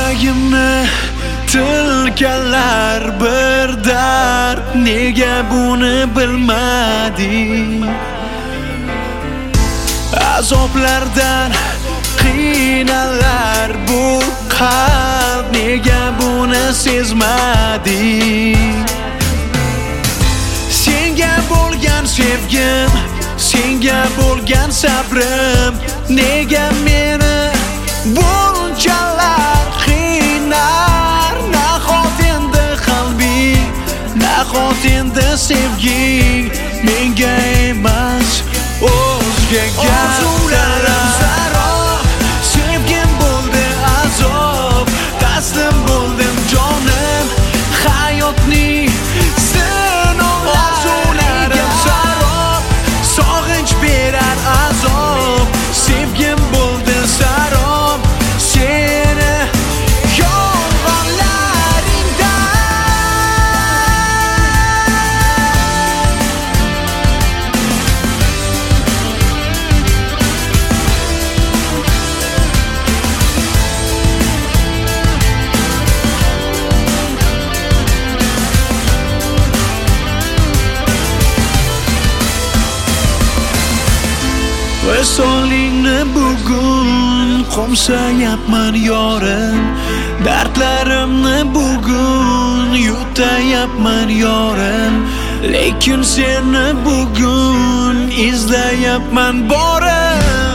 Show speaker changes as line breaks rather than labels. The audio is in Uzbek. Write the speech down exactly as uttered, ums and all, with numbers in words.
Yuragimni tilkalar bir dard, nega buni bilmading? Azoblardan qiynalar bu qalb, nega buni sezmading? Senga bo'lgan sevgim, senga bo'lgan sabrim, nega meni bunchalar qiynar? Nahot endi qalbing, nahot endi sevging menga emas o'zgaga. Orzularim zarob, sevgim bo'ldi azob, taslim bo'ldim jonim hayotning sinovlariga. Orzularim zarob, sog'inch berar azob, sevgim bo'ldi sarob seni yolg'onlaringdan. Visolingni bugun qo'msayapman yorim, dardlarimni bugun yutayapman yorim, lekin seni bugun izlayapman borim.